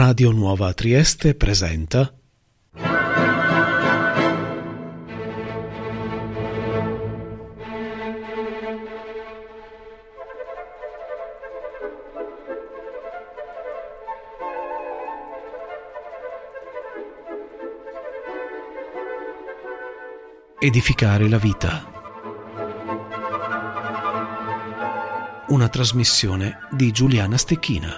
Radio Nuova Trieste presenta Edificare la vita. Una trasmissione di Giuliana Stecchina.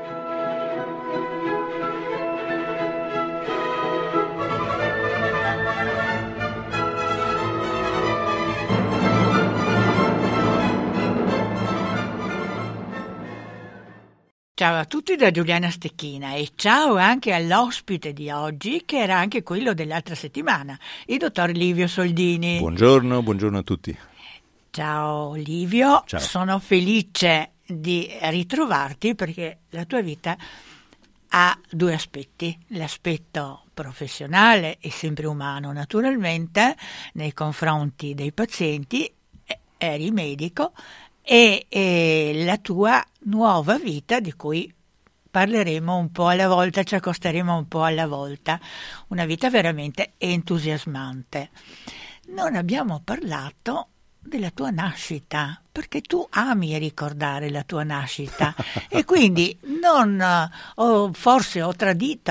Ciao a tutti da Giuliana Stecchina e ciao anche all'ospite di oggi, che era anche quello dell'altra settimana, il dottor Livio Soldini. Buongiorno a tutti. Ciao Livio, Ciao. Sono felice di ritrovarti perché la tua vita ha due aspetti: l'aspetto professionale e sempre umano naturalmente nei confronti dei pazienti, eri medico, e la tua nuova vita di cui parleremo un po' alla volta, ci accosteremo un po' alla volta, una vita veramente entusiasmante. Non abbiamo parlato della tua nascita, perché tu ami ricordare la tua nascita e quindi forse ho tradito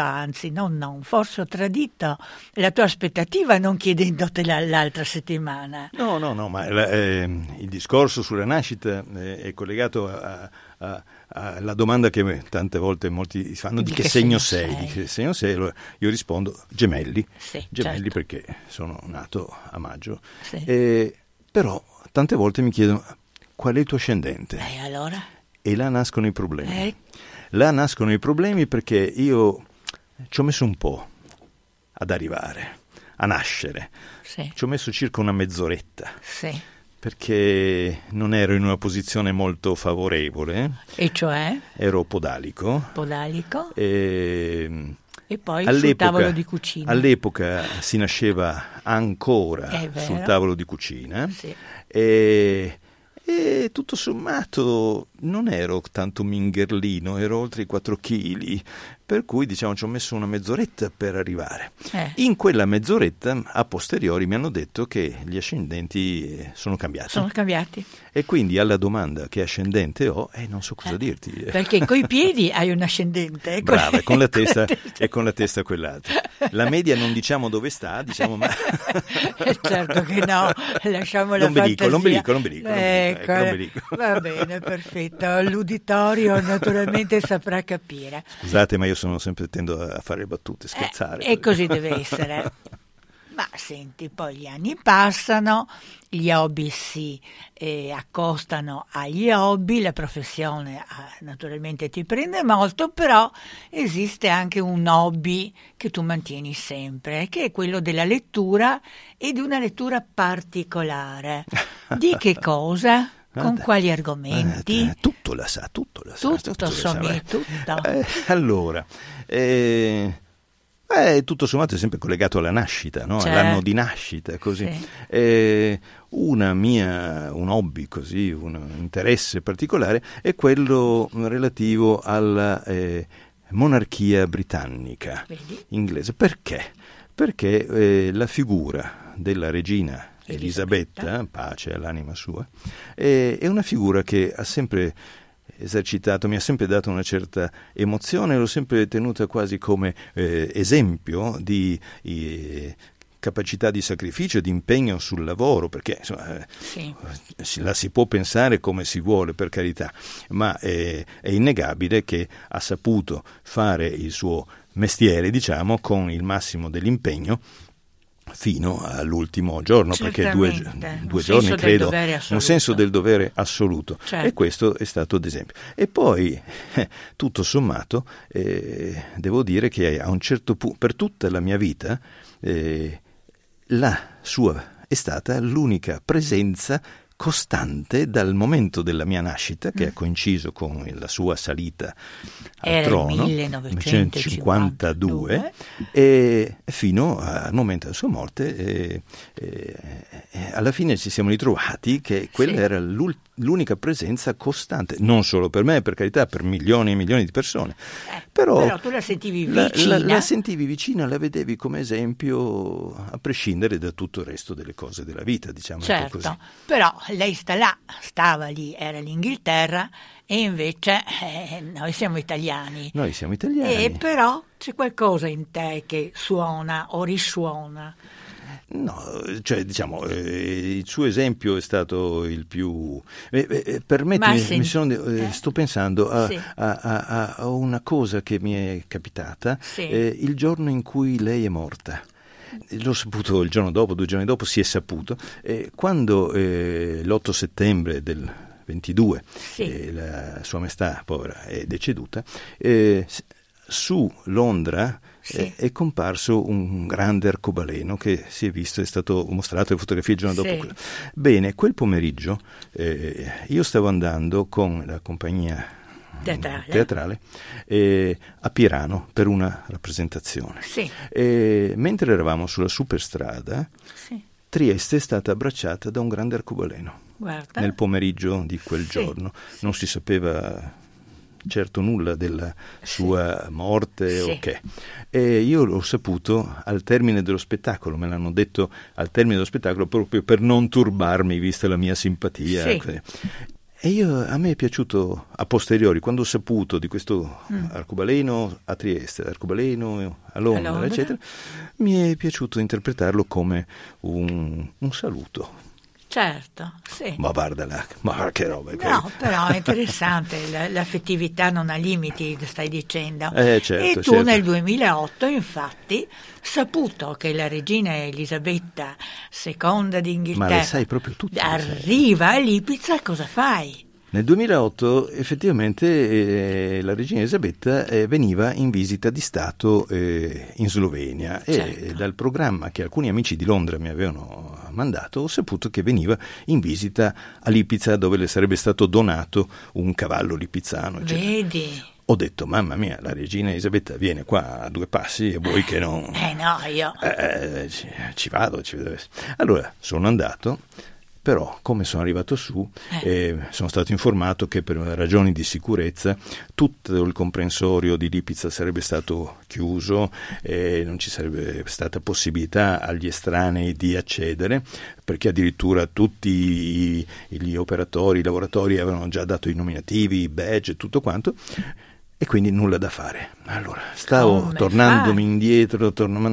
la tua aspettativa non chiedendotela l'altra settimana. No, ma il discorso sulla nascita è collegato alla domanda che tante volte molti fanno: di che segno sei? Di che segno sei? Allora, io rispondo gemelli, certo. Perché sono nato a maggio. Sì. Però tante volte mi chiedono: qual è il tuo ascendente? Allora? E là nascono i problemi. Là nascono i problemi perché io ci ho messo un po' ad arrivare, a nascere. Sì. Ci ho messo circa una mezz'oretta. Sì. Perché non ero in una posizione molto favorevole. E cioè? Ero podalico. E poi sul tavolo di cucina. All'epoca si nasceva ancora sul tavolo di cucina. Sì. E tutto sommato non ero tanto mingherlino, ero oltre i 4 chili, per cui ci ho messo una mezz'oretta per arrivare. In quella mezz'oretta a posteriori mi hanno detto che gli ascendenti sono cambiati. E quindi alla domanda che ascendente ho, non so cosa dirti. Perché coi piedi hai un ascendente. Brava, con la testa e con la testa quell'altra. La media non diciamo dove sta, diciamo ma... Certo che no, lasciamo la fantasia. L'ombelico. Va bene, perfetto. L'uditorio naturalmente saprà capire. Scusate, ma io tendo a fare battute, scherzare. E così deve essere. Ma senti, poi gli anni passano, gli hobby si accostano agli hobby, la professione naturalmente ti prende molto, però esiste anche un hobby che tu mantieni sempre, che è quello della lettura e di una lettura particolare. Di che cosa? Con quali argomenti? Tutto la sa. Tutto. Allora, tutto sommato è sempre collegato alla nascita, no? Certo. All'anno di nascita, così. Sì. Un hobby così, un interesse particolare è quello relativo alla monarchia britannica. Vedi? Inglese. Perché? Perché la figura della regina Elisabetta, pace all'anima sua, è una figura che ha sempre esercitato, mi ha sempre dato una certa emozione, l'ho sempre tenuta quasi come esempio di capacità di sacrificio, di impegno sul lavoro, perché insomma, la si può pensare come si vuole, per carità, ma è innegabile che ha saputo fare il suo mestiere, diciamo, con il massimo dell'impegno fino all'ultimo giorno. Certamente. Perché due giorni credo un senso del dovere assoluto. Certo. E questo è stato d'esempio. E poi tutto sommato devo dire che a un certo punto, per tutta la mia vita, la sua è stata l'unica presenza costante dal momento della mia nascita, che ha coinciso con la sua salita al trono, 1952, e fino al momento della sua morte. Alla fine ci siamo ritrovati che quella era l'unica presenza costante, non solo per me, per carità, per milioni e milioni di persone. Però tu la sentivi vicina. La sentivi vicina, la vedevi come esempio, a prescindere da tutto il resto delle cose della vita, diciamo. Certo, così. però lei stava lì, era l'Inghilterra, e invece noi siamo italiani. Noi siamo italiani. E però c'è qualcosa in te che suona o risuona. No, cioè diciamo, il suo esempio è stato il più... permettimi, sto pensando a una cosa che mi è capitata il giorno in cui lei è morta. L'ho saputo il giorno dopo, 2 giorni dopo si è saputo, quando l'8 settembre del 22 la sua maestà povera è deceduta, su Londra è comparso un grande arcobaleno che si è visto, è stato mostrato le fotografie il giorno dopo. Bene, quel pomeriggio io stavo andando con la compagnia teatrale a Pirano per una rappresentazione. Mentre eravamo sulla superstrada, Trieste è stata abbracciata da un grande arcobaleno. Guarda. Nel pomeriggio di quel giorno. Non si sapeva certo nulla della sua morte o che. E io l'ho saputo al termine dello spettacolo, me l'hanno detto al termine dello spettacolo proprio per non turbarmi, vista la mia simpatia. E a me è piaciuto a posteriori, quando ho saputo di questo arcobaleno a Trieste, arcobaleno a Londra, eccetera, mi è piaciuto interpretarlo come un saluto. Certo, Ma guarda là, ma che roba. No, però è interessante, l'affettività non ha limiti, stai dicendo. Certo, e tu nel 2008, infatti, saputo che la regina Elisabetta II d'Inghilterra, ma le sai proprio tutte, arriva a Lipica, cosa fai? Nel 2008 effettivamente la regina Elisabetta veniva in visita di Stato in Slovenia e dal programma che alcuni amici di Londra mi avevano mandato ho saputo che veniva in visita a Lipica, dove le sarebbe stato donato un cavallo lipizzano, eccetera. Vedi? Ho detto, mamma mia, la regina Elisabetta viene qua a 2 passi e vuoi che non... no, io... ci vado, Allora, sono andato... Però, come sono arrivato su, sono stato informato che per ragioni di sicurezza tutto il comprensorio di Lipica sarebbe stato chiuso e non ci sarebbe stata possibilità agli estranei di accedere, perché addirittura tutti gli operatori, i lavoratori avevano già dato i nominativi, i badge e tutto quanto, e quindi nulla da fare. Allora, stavo tornandomi indietro,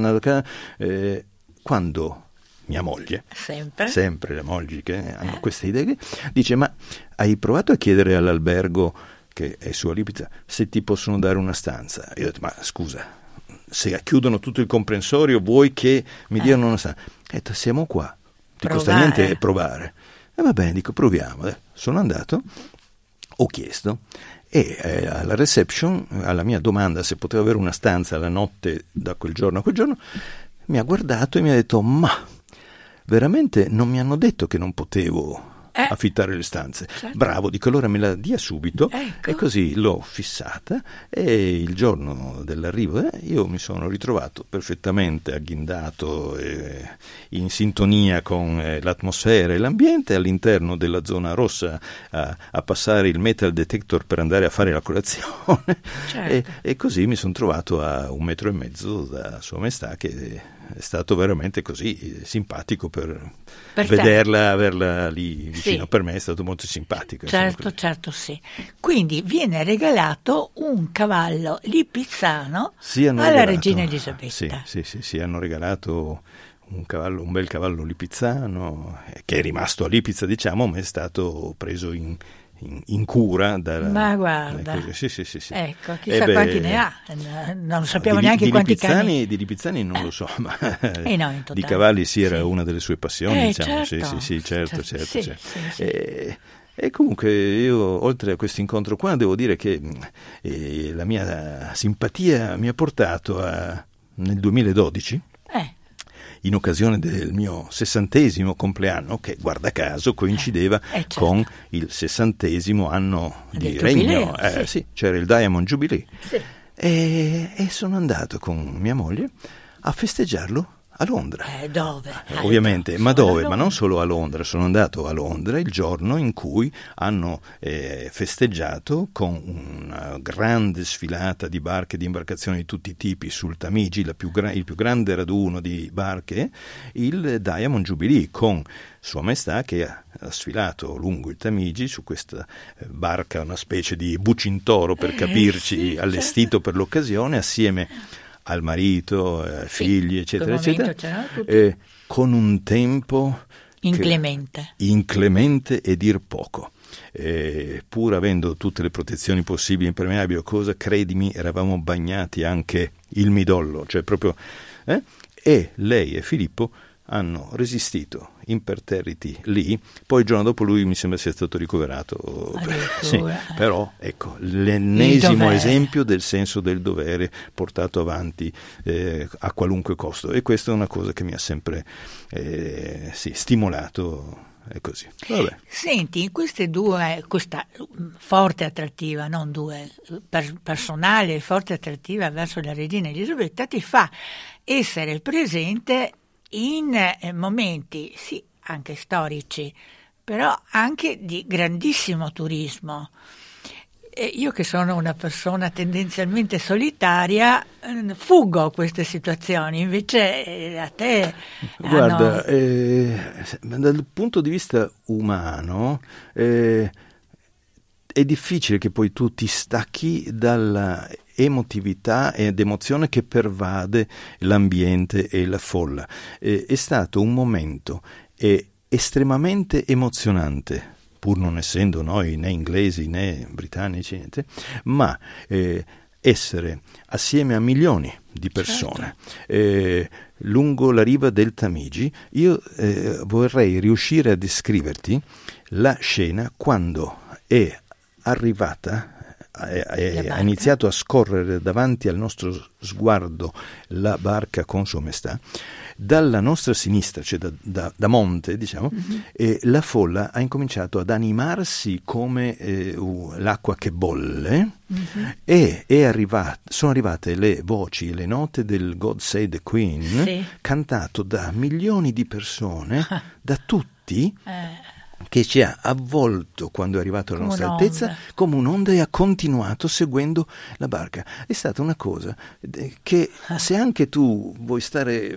quando... mia moglie, sempre le mogli che hanno queste idee, dice, ma hai provato a chiedere all'albergo che è su Lipica se ti possono dare una stanza? Io ho detto, ma scusa, se chiudono tutto il comprensorio vuoi che mi diano una stanza? Ho detto, siamo qua, ti costa niente provare. E va bene, dico, proviamo. Sono andato, ho chiesto e alla reception, alla mia domanda se potevo avere una stanza la notte da quel giorno a quel giorno, mi ha guardato e mi ha detto, ma veramente non mi hanno detto che non potevo affittare le stanze. Certo. Bravo, dico, allora me la dia subito. Ecco. E così l'ho fissata e il giorno dell'arrivo io mi sono ritrovato perfettamente agghindato in sintonia con l'atmosfera e l'ambiente all'interno della zona rossa a passare il metal detector per andare a fare la colazione. Certo. E così mi sono trovato a 1,5 metri da Sua Maestà, che è stato veramente così simpatico per vederla, averla lì vicino. Per me è stato molto simpatico. Certo, sì. Quindi viene regalato un cavallo lipizzano alla regina Elisabetta. Sì, hanno regalato un bel cavallo lipizzano che è rimasto a Lipica, diciamo, ma è stato preso in cura ma guarda, sì. Ecco, chissà quanti ne ha, non sappiamo neanche quanti cani. Di lipizzani non lo so, ma no, di cavalli era una delle sue passioni, diciamo. Certo. E comunque io, oltre a questo incontro qua, devo dire che la mia simpatia mi ha portato nel 2012 in occasione del mio 60° compleanno, che guarda caso coincideva certo. con il 60° anno di Del regno. Giubileo, Sì, c'era il Diamond Jubilee. Sì. E sono andato con mia moglie a festeggiarlo a Londra. Dove? Ovviamente, ma dove? Londra. Ma non solo a Londra, sono andato a Londra il giorno in cui hanno festeggiato con una grande sfilata di barche, di imbarcazioni di tutti i tipi sul Tamigi, il più grande raduno di barche, il Diamond Jubilee, con Sua Maestà che ha sfilato lungo il Tamigi su questa barca, una specie di bucintoro per capirci, sì, allestito per l'occasione, assieme al marito, figli, eccetera, eccetera, con un tempo inclemente e dir poco. Pur avendo tutte le protezioni possibili, impermeabili, cosa, credimi, eravamo bagnati anche il midollo, cioè proprio. E lei e Filippo hanno resistito imperterriti lì, poi il giorno dopo lui mi sembra sia stato ricoverato. Sì, però ecco, l'ennesimo esempio del senso del dovere portato avanti a qualunque costo, e questa è una cosa che mi ha sempre stimolato. È così. Vabbè. Senti, questa forte attrattiva, non personale, forte attrattiva verso la regina Elisabetta ti fa essere presente in momenti, sì, anche storici, però anche di grandissimo turismo. E io che sono una persona tendenzialmente solitaria, fuggo queste situazioni, invece a te. Guarda, dal punto di vista umano è difficile che poi tu ti stacchi dalla emotività ed emozione che pervade l'ambiente e la folla. È stato un momento estremamente emozionante, pur non essendo noi né inglesi né britannici, niente, ma essere assieme a milioni di persone, certo, lungo la riva del Tamigi. Io vorrei riuscire a descriverti la scena quando è arrivata, ha iniziato a scorrere davanti al nostro sguardo la barca con Sua Maestà, dalla nostra sinistra, cioè da monte, diciamo, e la folla ha incominciato ad animarsi come l'acqua che bolle, e sono arrivate le voci e le note del God Save the Queen, cantato da milioni di persone, da tutti, che ci ha avvolto quando è arrivato alla nostra altezza come un'onda, e ha continuato seguendo la barca. È stata una cosa che, se anche tu vuoi stare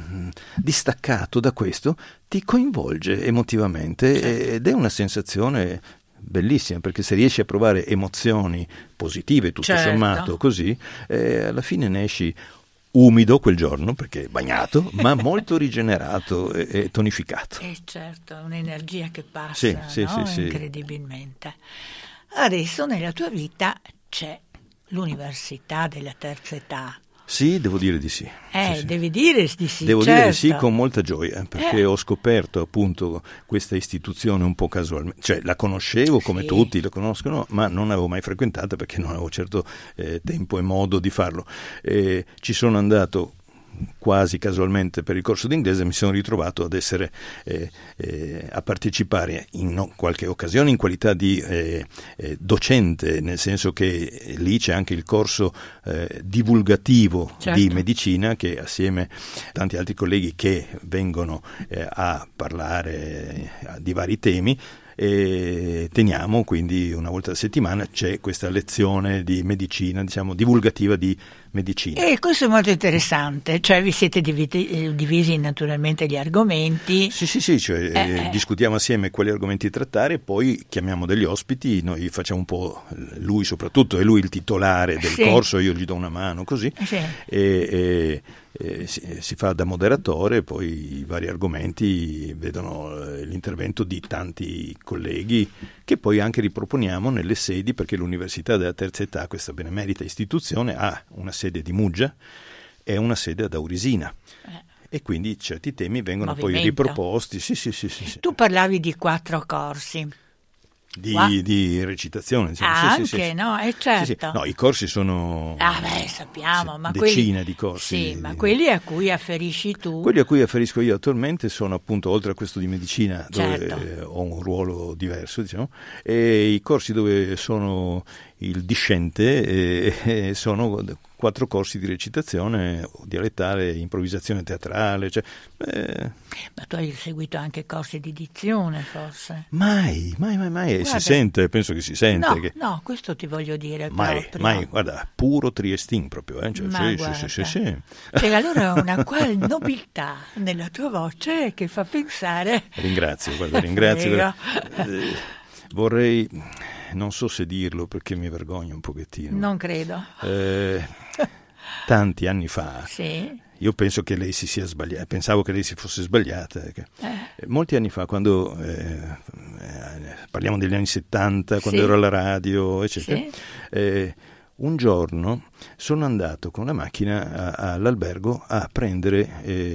distaccato da questo, ti coinvolge emotivamente, ed è una sensazione bellissima, perché se riesci a provare emozioni positive, tutto sommato così, alla fine ne esci umido quel giorno, perché bagnato, ma molto rigenerato e tonificato. Certo, un'energia che passa, sì, incredibilmente. Adesso nella tua vita c'è l'università della terza età. Sì, devo dire di sì. Devi dire di sì. Devo dire di sì con molta gioia, perché ho scoperto appunto questa istituzione un po' casualmente, cioè la conoscevo come tutti la conoscono, ma non l'avevo mai frequentata perché non avevo certo tempo e modo di farlo. Ci sono andato quasi casualmente per il corso d'inglese, mi sono ritrovato ad essere a partecipare in qualche occasione in qualità di docente, nel senso che lì c'è anche il corso divulgativo di medicina, che assieme a tanti altri colleghi che vengono a parlare di vari temi, e teniamo, quindi una volta a settimana c'è questa lezione di medicina, diciamo divulgativa di medicina. E questo è molto interessante, cioè vi siete divisi naturalmente gli argomenti. Sì, cioè discutiamo assieme quali argomenti trattare, poi chiamiamo degli ospiti, noi facciamo un po', lui soprattutto, è lui il titolare del corso, io gli do una mano così, si fa da moderatore, poi i vari argomenti vedono l'intervento di tanti colleghi, che poi anche riproponiamo nelle sedi, perché l'Università della Terza Età, questa benemerita istituzione, ha una sede di Muggia e una sede ad Aurisina, e quindi certi temi vengono poi riproposti. Sì. Tu parlavi di 4 corsi. di recitazione, diciamo. Anche, no? Certo. No, i corsi sono sappiamo, ma decine di corsi. Sì, ma quelli a cui afferisci tu. Quelli a cui afferisco io attualmente sono appunto, oltre a questo di medicina, dove certo. ho un ruolo diverso, diciamo, e i corsi dove sono il discente sono 4 corsi di recitazione dialettale, improvvisazione teatrale. Ma tu hai seguito anche corsi di dizione, forse? Mai. Guarda, si sente, penso che si sente. No, questo ti voglio dire. Mai, guarda, puro triestin proprio. Sì. Cioè, allora una qual nobiltà nella tua voce che fa pensare. Ringrazio. Vorrei, non so se dirlo perché mi vergogno un pochettino. Non credo. Tanti anni fa, sì. Io penso che lei si sia sbagliata, pensavo che lei si fosse sbagliata. Molti anni fa, quando parliamo degli anni 70, quando ero alla radio, eccetera, un giorno sono andato con la macchina all'albergo a prendere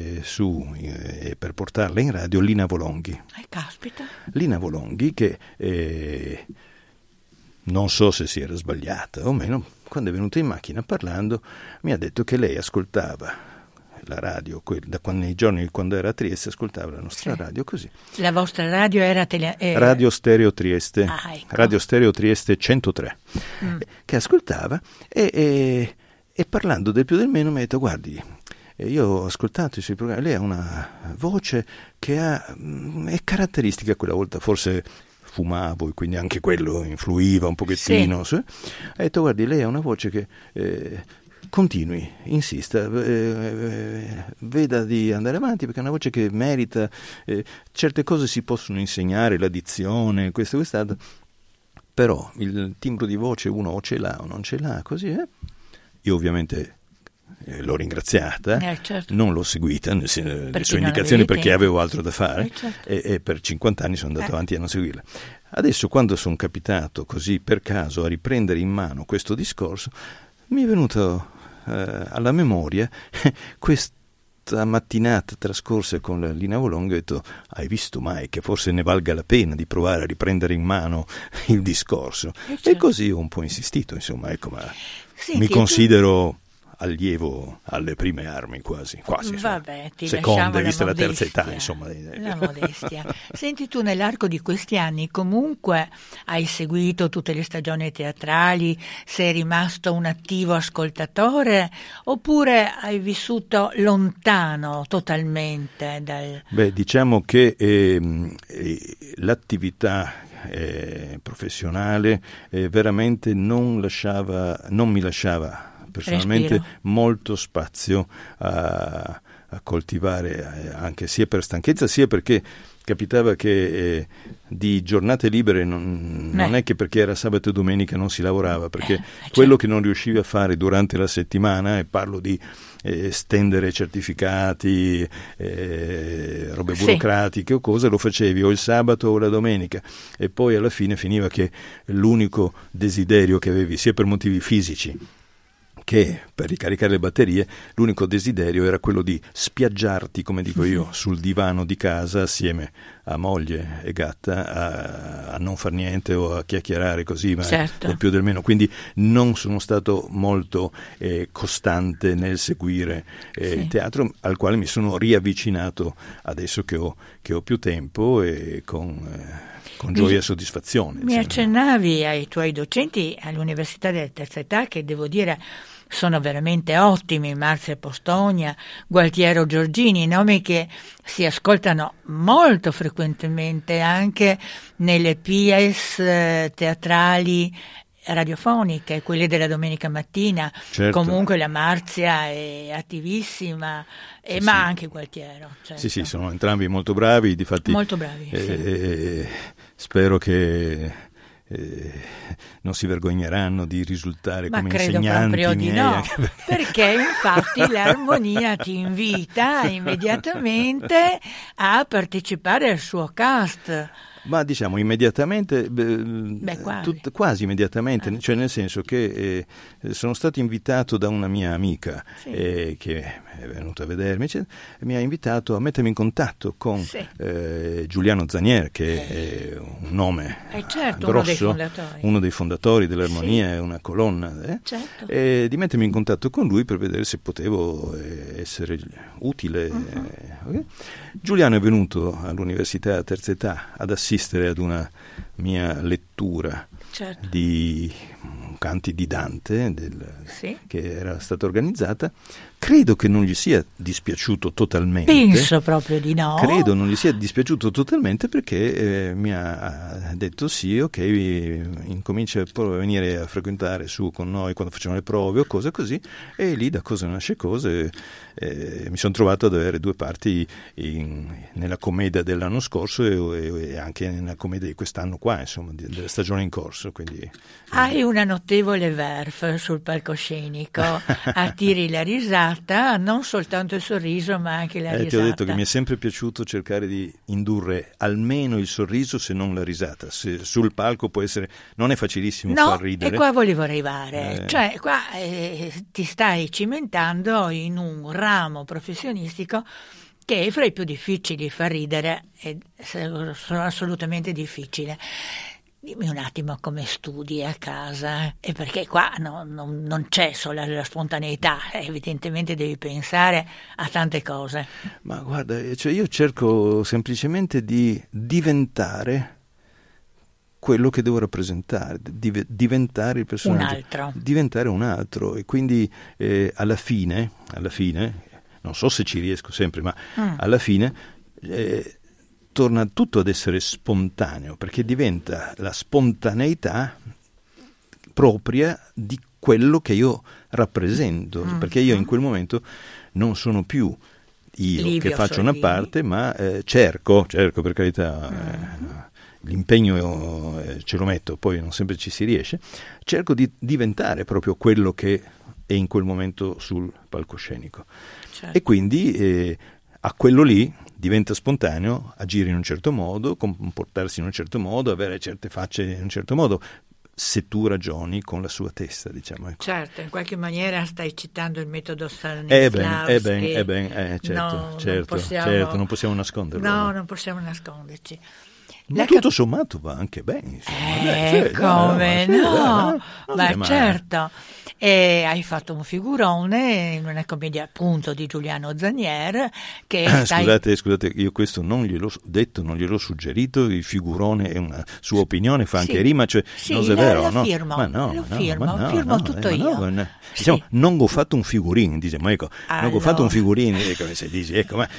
per portarla in radio Lina Volonghi. Caspita. Lina Volonghi che non so se si era sbagliata o meno, quando è venuta in macchina parlando mi ha detto che lei ascoltava la radio nei giorni quando era a Trieste, ascoltava la nostra radio così. La vostra radio era Radio Stereo Trieste, ecco. Radio Stereo Trieste 103, che ascoltava e parlando del più del meno mi ha detto: guardi, io ho ascoltato i suoi programmi, lei ha una voce che è caratteristica. Quella volta forse fumavo e quindi anche quello influiva un pochettino. Ha detto: guardi, lei ha una voce che continui, insista, veda di andare avanti, perché è una voce che merita, certe cose si possono insegnare, la dizione, questo e quest'altro, però il timbro di voce uno o ce l'ha o non ce l'ha, così. Io ovviamente l'ho ringraziata, certo. Non l'ho seguita le sue indicazioni perché avevo altro da fare, certo. e per 50 anni sono andato avanti a non seguirla. Adesso, quando sono capitato così per caso a riprendere in mano questo discorso, mi è venuto alla memoria questa mattinata trascorsa con la Lina Volonghi. Ho detto: hai visto mai che forse ne valga la pena di provare a riprendere in mano il discorso? Certo. E così ho un po' insistito, insomma, ecco, ma Senti, mi considero allievo alle prime armi, quasi. Vabbè, ti seconda, vista la terza età, insomma. La modestia. Senti, tu nell'arco di questi anni comunque hai seguito tutte le stagioni teatrali, sei rimasto un attivo ascoltatore oppure hai vissuto lontano totalmente dal... Beh, diciamo che l'attività professionale veramente non mi lasciava personalmente molto spazio a coltivare, anche sia per stanchezza sia perché capitava che di giornate libere non è che perché era sabato e domenica non si lavorava, perché quello che non riuscivi a fare durante la settimana, e parlo di stendere certificati, robe burocratiche o cose, lo facevi o il sabato o la domenica, e poi alla fine finiva che l'unico desiderio che avevi, sia per motivi fisici che per ricaricare le batterie, l'unico desiderio era quello di spiaggiarti, come dico io, sul divano di casa assieme a moglie e gatta a non far niente o a chiacchierare così, ma del più del meno. Quindi non sono stato molto costante nel seguire il teatro, al quale mi sono riavvicinato adesso che ho più tempo e con gioia e soddisfazione. Mi accennavi ai tuoi docenti all'Università della Terza Età, che devo dire sono veramente ottimi: Marzia Postogna, Gualtiero Giorgini, nomi che si ascoltano molto frequentemente anche nelle pièce teatrali radiofoniche, quelle della domenica mattina. Certo. Comunque la Marzia è attivissima, ma anche Gualtiero. Certo. Sì, sono entrambi molto bravi, difatti molto bravi, spero che non si vergogneranno di risultare come insegnanti. Ma credo proprio di no, perché... perché infatti l'armonia ti invita immediatamente a partecipare al suo cast. Ma diciamo immediatamente, quasi immediatamente, cioè nel senso che sono stato invitato da una mia amica che è venuta a vedermi, mi ha invitato a mettermi in contatto con Giuliano Zanier, che è un nome grosso, uno dei fondatori dell'armonia, è una colonna, e di mettermi in contatto con lui per vedere se potevo essere utile. Okay? Giuliano è venuto all'università a terza età ad assistere ad una mia lettura di canti di Dante che era stata organizzata. Credo che non gli sia dispiaciuto totalmente. Penso proprio di no. Credo non gli sia dispiaciuto totalmente, perché mi ha detto sì, ok, incomincia a venire a frequentare su con noi quando facciamo le prove o cose così, e lì da cosa nasce cose. Mi sono trovato ad avere due parti nella commedia dell'anno scorso e anche nella commedia di quest'anno qua, insomma, della stagione in corso. Quindi, hai una notevole verve sul palcoscenico, attiri la risata, non soltanto il sorriso ma anche la risata. Ti ho detto che mi è sempre piaciuto cercare di indurre almeno il sorriso, se non la risata. Sul palco può essere, non è facilissimo far ridere. E qua volevo arrivare, cioè qua ti stai cimentando in un ramo professionistico che è fra i più difficili, far ridere sono assolutamente difficile. Dimmi un attimo come studi a casa, e perché qua non c'è solo la spontaneità, evidentemente devi pensare a tante cose. Ma guarda, cioè io cerco semplicemente di diventare quello che devo rappresentare, diventare il personaggio, diventare un altro, e quindi alla fine, non so se ci riesco sempre, ma alla fine torna tutto ad essere spontaneo, perché diventa la spontaneità propria di quello che io rappresento, perché io in quel momento non sono più io Livio che faccio una parte, ma cerco per carità, l'impegno ce lo metto, poi non sempre ci si riesce, cerco di diventare proprio quello che è in quel momento sul palcoscenico. E quindi a quello lì diventa spontaneo agire in un certo modo, comportarsi in un certo modo, avere certe facce in un certo modo, se tu ragioni con la sua testa, diciamo. Ecco. Certo, in qualche maniera stai citando il metodo Stanislavski. Certo, non possiamo nasconderlo. No, non possiamo nasconderci. Ma tutto sommato va anche bene. Come no? Ma certo. E hai fatto un figurone in una commedia appunto di Giuliano Zanier che Scusate, io questo non gliel'ho detto, non gliel'ho suggerito, il figurone è una sua opinione, fa anche rima, cioè non è vero, no? Firmo tutto io. Diciamo, non ho fatto un figurin, diciamo, ecco, non ho fatto un figurin, come si dice, ecco, ma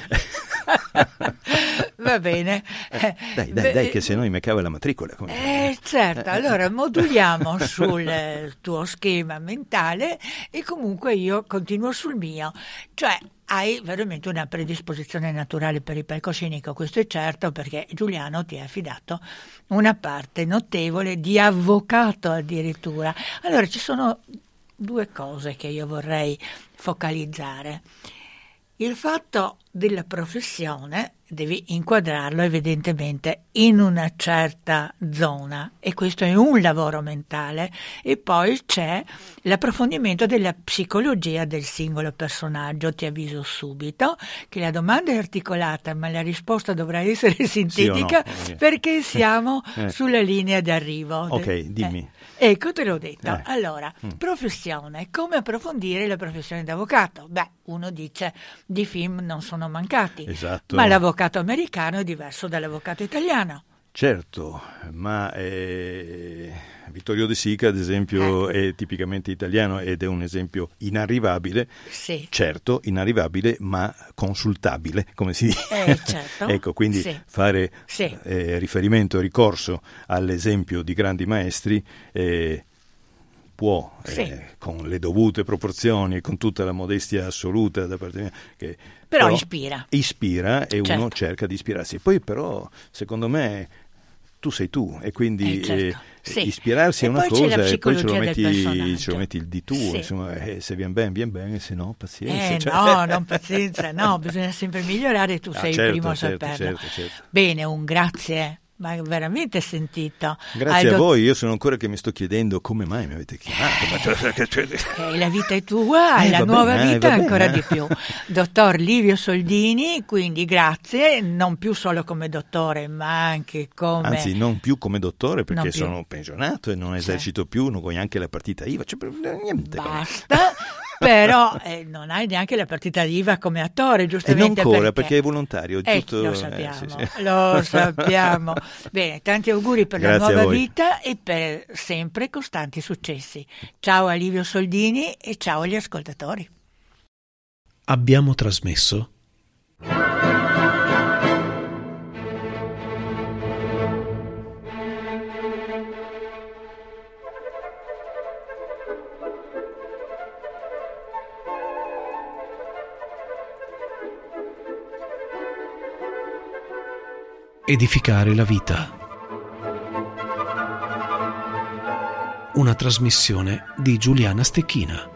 va bene. Dai, che se no mi cava la matricola. Certo, allora moduliamo sul tuo schema mentale e comunque io continuo sul mio. Cioè, hai veramente una predisposizione naturale per il palcoscenico, questo è certo, perché Giuliano ti ha affidato una parte notevole di avvocato addirittura. Allora, ci sono due cose che io vorrei focalizzare. Il fatto della professione devi inquadrarlo evidentemente in una certa zona, e questo è un lavoro mentale, e poi c'è l'approfondimento della psicologia del singolo personaggio. Ti avviso subito che la domanda è articolata, ma la risposta dovrà essere sintetica, sì o no? Perché siamo sulla linea d'arrivo. Ok, dimmi. Ecco, te l'ho detto. Allora, professione, come approfondire la professione d'avvocato? Beh, uno dice di film non sono mancati, esatto, ma l'avvocato americano è diverso dall'avvocato italiano. Certo, ma Vittorio De Sica, ad esempio, è tipicamente italiano ed è un esempio inarrivabile, certo, inarrivabile, ma consultabile, come si dice. Certo. Ecco, quindi fare riferimento, ricorso all'esempio di grandi maestri può, con le dovute proporzioni e con tutta la modestia assoluta da parte mia, che però ispira e uno cerca di ispirarsi. Poi però, secondo me, tu sei tu, e quindi ispirarsi è una cosa e poi ce lo metti il di tuo, insomma, se viene bene, se no pazienza. No, non pazienza, no, bisogna sempre migliorare, tu sei il primo a saperlo. Certo. Bene, un grazie ma veramente sentito. Grazie a voi, io sono ancora che mi sto chiedendo come mai mi avete chiamato. La vita è tua, la nuova vita ancora di più. Dottor Livio Soldini, quindi grazie, non più solo come dottore, ma anche come... Anzi, non più come dottore, perché sono pensionato e non esercito più, non voglio neanche la partita IVA, cioè niente. Basta. Però non hai neanche la partita IVA come attore, giustamente. E non ancora, perché è volontario. Tutto... Lo sappiamo, sì. Lo sappiamo. Bene, tanti auguri per la nuova vita e per sempre costanti successi. Ciao a Livio Soldini e ciao agli ascoltatori. Abbiamo trasmesso Edificare la vita. Una trasmissione di Giuliana Stecchina.